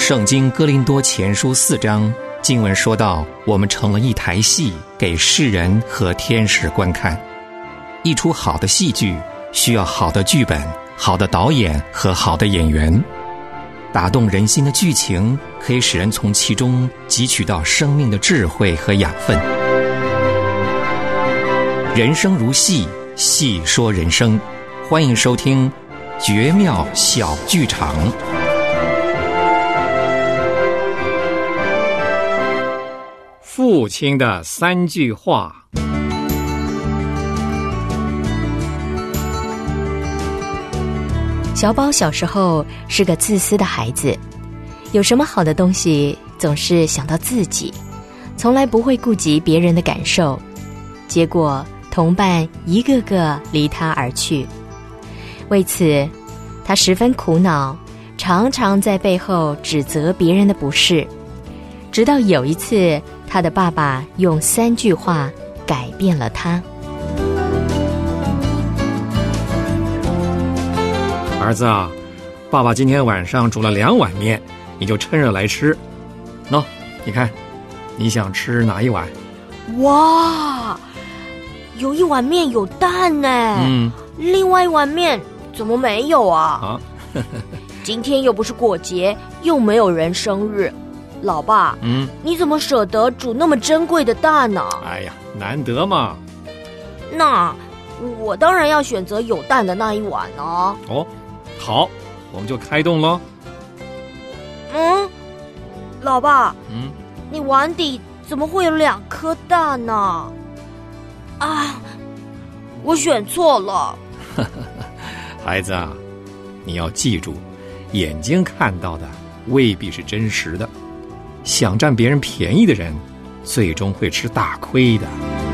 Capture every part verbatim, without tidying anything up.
圣经哥林多前书四章经文说到，我们成了一台戏，给世人和天使观看。一出好的戏剧需要好的剧本、好的导演和好的演员。打动人心的剧情可以使人从其中汲取到生命的智慧和养分。人生如戏，戏说人生。欢迎收听绝妙小剧场。父亲的三句话。 小宝小时候是个自私的孩子，有什么好的东西总是想到自己，从来不会顾及别人的感受，结果同伴一个个离他而去。为此他十分苦恼，常常在背后指责别人的不是。直到有一次，他的爸爸用三句话改变了他。 儿子啊，爸爸今天晚上煮了两碗面，你就趁热来吃。喏，你看，你想吃哪一碗？ 哇，有一碗面有蛋呢，嗯，另外一碗面怎么没有啊？啊，今天又不是过节，又没有人生日，老爸，嗯，你怎么舍得煮那么珍贵的蛋呢？ 哎呀，难得嘛。 那我当然要选择有蛋的那一碗呢。 哦，好，我们就开动咯。 嗯，老爸，嗯，你碗底怎么会有两颗蛋呢？啊，我选错了。 孩子啊，你要记住，眼睛看到的未必是真实的，想占别人便宜的人，最终会吃大亏的。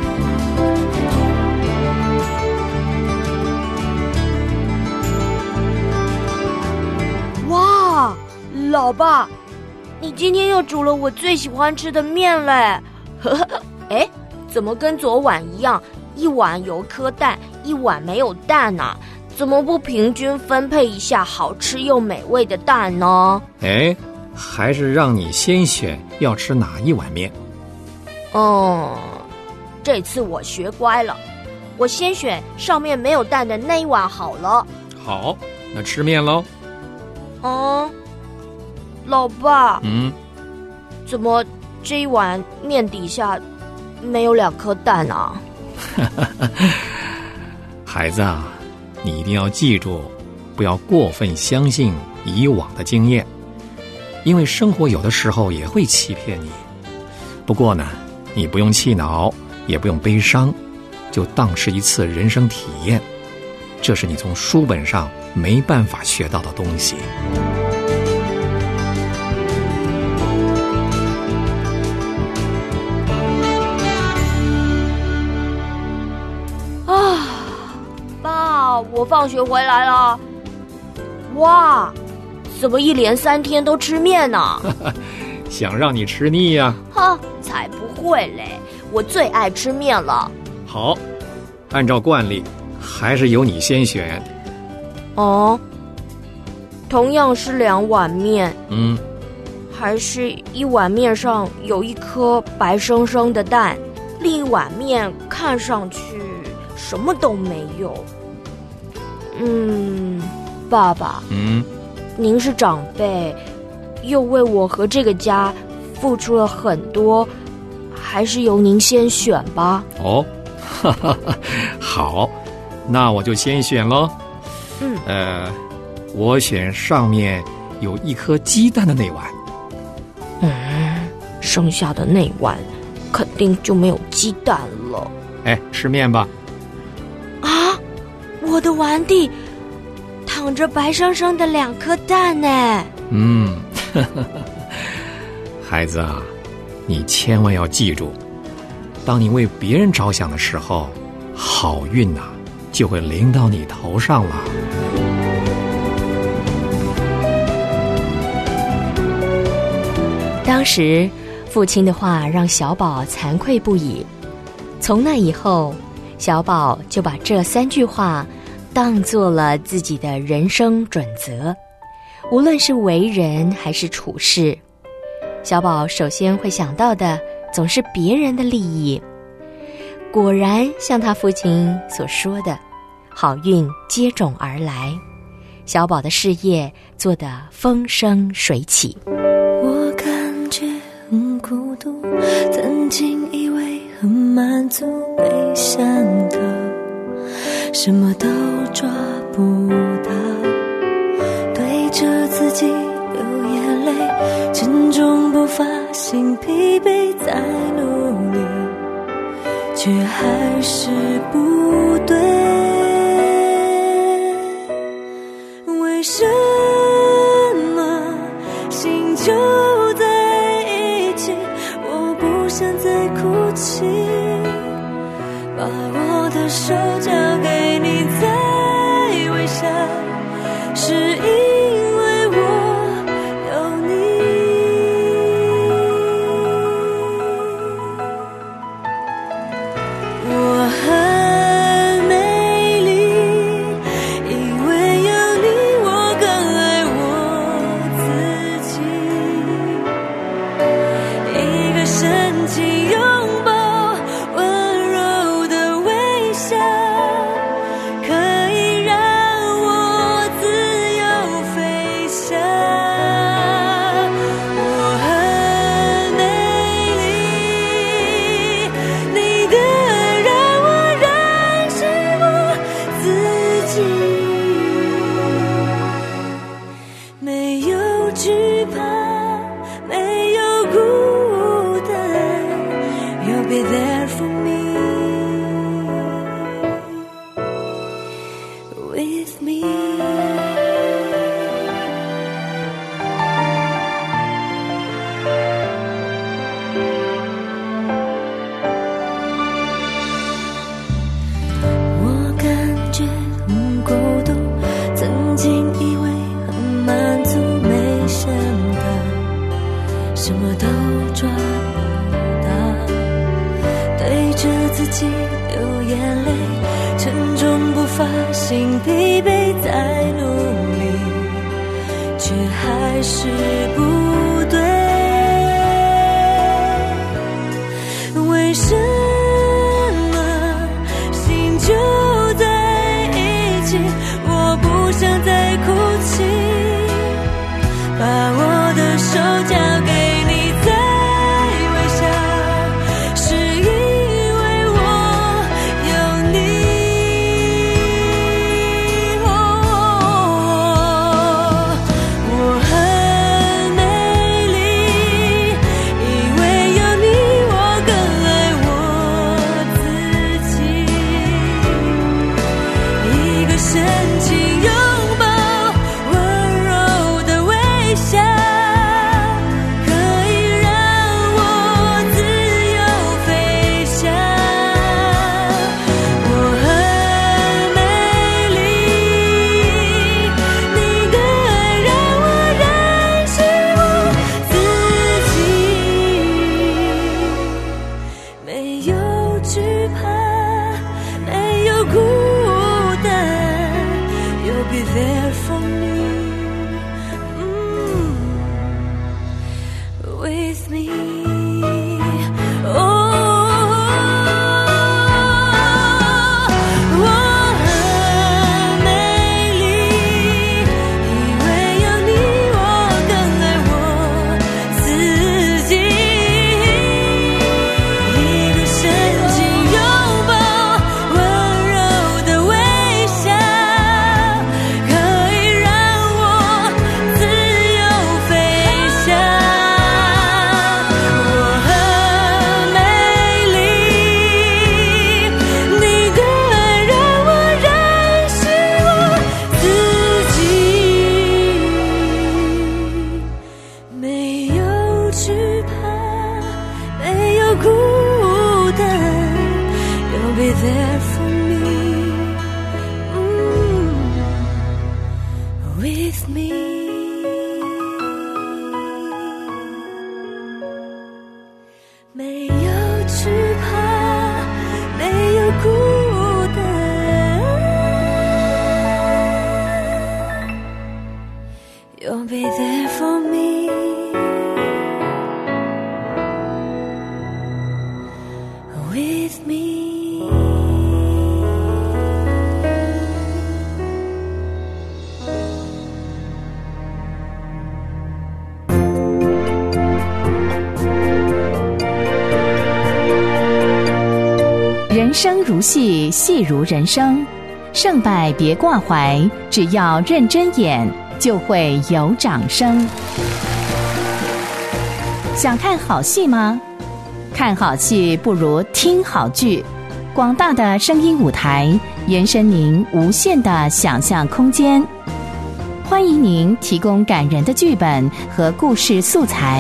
哇，老爸，你今天又煮了我最喜欢吃的面嘞！哎，怎么跟昨晚一样，一碗有颗蛋，一碗没有蛋呢、啊？怎么不平均分配一下好吃又美味的蛋呢？ 哎，还是让你先选要吃哪一碗面。 嗯，这次我学乖了，我先选上面没有蛋的那一碗好了。 好，那吃面咯。 嗯，老爸， 嗯， 怎么这一碗面底下没有两颗蛋啊？ 孩子啊，你一定要记住，不要过分相信以往的经验，因为生活有的时候也会欺骗你。不过呢，你不用气恼，也不用悲伤，就当是一次人生体验，这是你从书本上没办法学到的东西。 啊，爸，我放学回来了。哇，怎么一连三天都吃面呢？ 想让你吃腻呀、 啊？哈，才不会嘞，我最爱吃面了。 好，按照惯例，还是由你先选。 哦，同样是两碗面， 嗯， 还是一碗面上有一颗白生生的蛋，另一碗面看上去什么都没有。嗯，爸爸， 嗯， 您是长辈，又为我和这个家付出了很多，还是由您先选吧。 哦，哈哈，好，那我就先选咯。 嗯， 呃，我选上面有一颗鸡蛋的那碗。 嗯，剩下的那碗肯定就没有鸡蛋了。 哎，吃面吧。 啊，我的碗底躺着白生生的两颗蛋呢。 嗯，呵呵呵，孩子啊，你千万要记住，当你为别人着想的时候，好运呐、啊、就会临到你头上了。 当时父亲的话让小宝惭愧不已，从那以后，小宝就把这三句话当做了自己的人生准则。 无论是为人还是处事，小宝首先会想到的总是别人的利益。果然像他父亲所说的，好运接踵而来，小宝的事业做得风生水起。 我感觉很孤独，曾经以为很满足，没想到什么都抓不到，对着自己流眼泪，沉重不发心疲惫在努力，却还是不对。为什么心就在一起，我不想再哭泣，把我的手交给你再微笑，是因为我有你。我很美丽，因为有你我更爱我自己。一个深情拥抱，温柔的微笑，可以让我自由飞翔。我很美丽，你的爱让我认识我自己，没有惧怕，没有孤单。You'll be there for me, with me. 我感觉很孤独，曾经以为很满足，没想到什么都抓不到，对着自己流眼泪，沉重不发心疲惫在努力，却还是不对。为什么心就在一起，我不想再哭泣，把我的手交给你再微笑，是因为我有你。我很美丽，因为有你我更爱我自己。一个深情拥抱，温柔的微笑，可以让我自由飞翔。我很美丽，你的爱让我认识我自己，没有惧怕，没有孤单。You'll be there for me, mm, with me. Oh, 我很美丽，因为有你我更爱我自己。一个深情拥抱，温柔的微笑，可以让我自由飞翔。 生如戏，戏如人生。胜败别挂怀，只要认真演，就会有掌声。想看好戏吗？看好戏不如听好剧。广大的声音舞台，延伸您无限的想象空间。欢迎您提供感人的剧本和故事素材。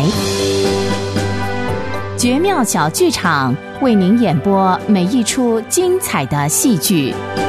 绝妙小剧场为您演播每一出精彩的戏剧。